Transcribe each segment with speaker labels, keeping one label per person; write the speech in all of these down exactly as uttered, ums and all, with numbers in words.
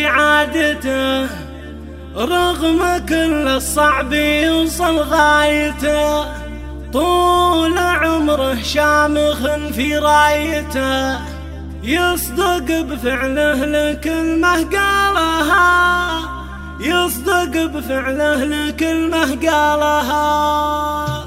Speaker 1: بعادته، رغم كل الصعب يوصل غايته، طول عمره شامخ في رايته، يصدق بفعله لكلمة قالها، يصدق بفعله لكلمة قالها.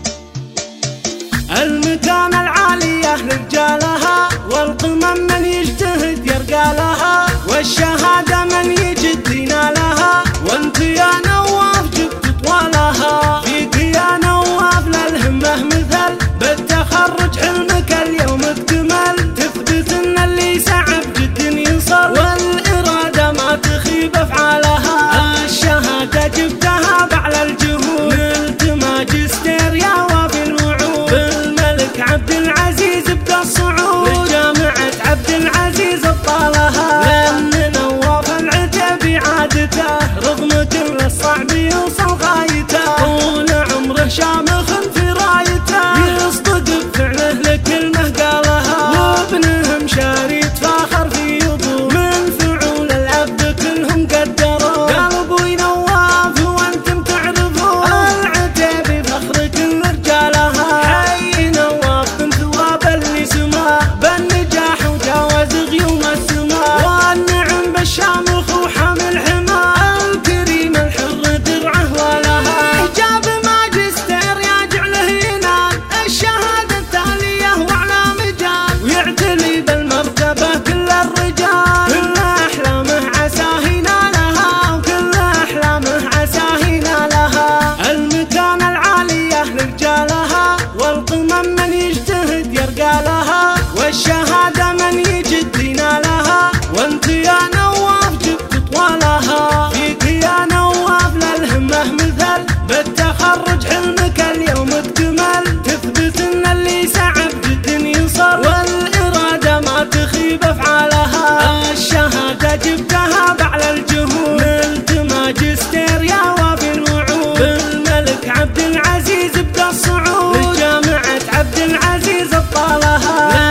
Speaker 1: المكانة العالية رجالها، والقمم من يجتهد يرقى لها، والشهادة من يجد ينالها، وانت يا نواف جبت طوالها. فيك يا نواف للهمة مثل، بالتخرج حلمك اليوم اكتمل، تثبت ان اللي سعى بجد ينصر، والإرادة ما تخيب افعالها. الشهادة جبتها بعلى الجهود، نلت ماجستير يا وافي الوعود، بالملك عبد العزيز ابدا الصعود، لجامعة عبد العزيز ابطالها. لأن نواف العتيبي عادته، رغم كل الصعب يوصل غايته، طول عمره شامخ في رايته، يصدق بفعله لكلمة قالها، وابنهم شاري يتفاخر في يضوء، من فعول العبد كلهم قدروا. قلبي نواف وانتم تعرفوا، العتيبي فخر كل رجالها. حي نواف من ثواب اللي سما، بالنجاح وجاوز غيوم السما، والنعم بالشامخ وحامل حما، الكريم الحر درعه ولها. جاب ماجستير يا جعله ينال، الشهادة التالية وعلى مجال، ويعتلي بالمرتبة كل الرجال، كل أحلامه عساه ينالها، وكل أحلامه عساه ينالها. المكانة العالية لرجالها، والقمم من يجتهد يرقى لها، والشهادة من يجد ينالها، وانت يا نواف جبت طوالها. فيك يا نواف للهمة مثل، بالتخرج حلمك اليوم اكتمل، تثبت ان اللي سعى بجد ينصر، والإرادة ما تخيب افعالها. الشهادة جبتها بعلى الجهود، نلت ماجستير يا وافي الوعود، بالملك عبد العزيز ابدا الصعود، لجامعة عبد العزيز ابطالها.